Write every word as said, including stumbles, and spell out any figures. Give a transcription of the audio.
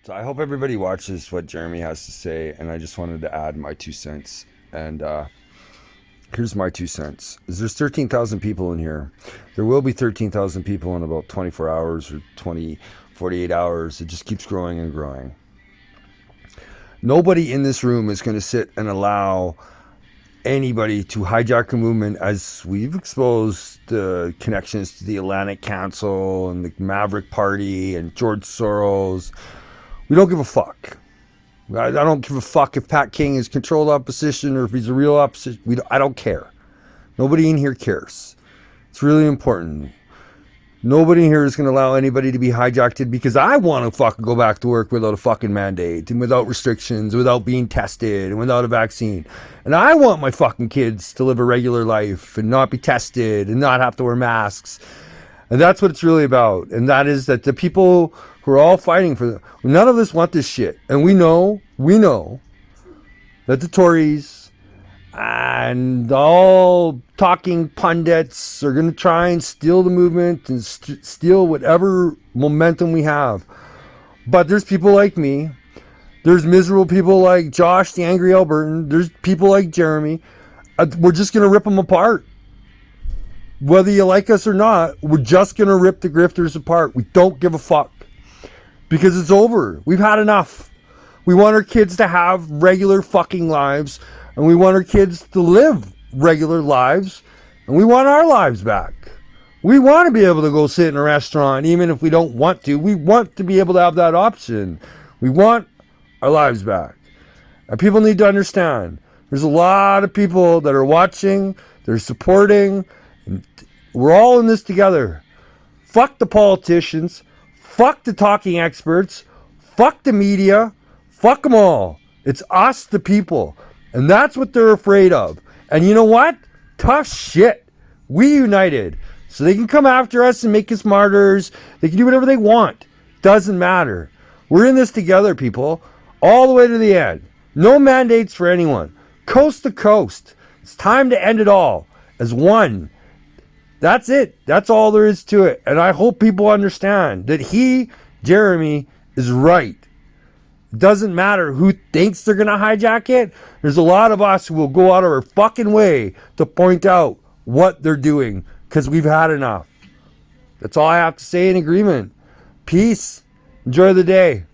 So I hope everybody watches what Jeremy has to say, and I just wanted to add my two cents. And uh, here's my two cents: is there's thirteen thousand people in here. There will be thirteen thousand people in about twenty-four hours or twenty, forty-eight hours. It just keeps growing and growing. Nobody in this room is going to sit and allow anybody to hijack a movement, as we've exposed the connections to the Atlantic Council and the Maverick Party and George Soros. We don't give a fuck. I don't give a fuck if Pat King is controlled opposition or if he's a real opposition. We don't, I don't care. Nobody in here cares. It's really important. Nobody here is going to allow anybody to be hijacked because I want to fucking go back to work without a fucking mandate and without restrictions, without being tested and without a vaccine. And I want my fucking kids to live a regular life and not be tested and not have to wear masks. And that's what it's really about. And that is that the people who are all fighting for them, none of us want this shit. And we know, we know that the Tories and all talking pundits are going to try and steal the movement and st- steal whatever momentum we have. But there's people like me. There's miserable people like Josh, the angry Albertan. There's people like Jeremy. Uh, we're just going to rip them apart. Whether you like us or not, we're just going to rip the grifters apart. We don't give a fuck. Because it's over. We've had enough. We want our kids to have regular fucking lives. And we want our kids to live regular lives. And we want our lives back. We want to be able to go sit in a restaurant, even if we don't want to. We want to be able to have that option. We want our lives back. And people need to understand. There's a lot of people that are watching. They're supporting. And we're all in this together. Fuck the politicians. Fuck the talking experts. Fuck the media. Fuck them all. It's us, the people. And that's what they're afraid of. And you know what? Tough shit. We united. So they can come after us and make us martyrs. They can do whatever they want. Doesn't matter. We're in this together, people. All the way to the end. No mandates for anyone. Coast to coast. It's time to end it all. As one. That's it. That's all there is to it. And I hope people understand that he, Jeremy, is right. It doesn't matter who thinks they're going to hijack it. There's a lot of us who will go out of our fucking way to point out what they're doing because we've had enough. That's all I have to say in agreement. Peace. Enjoy the day.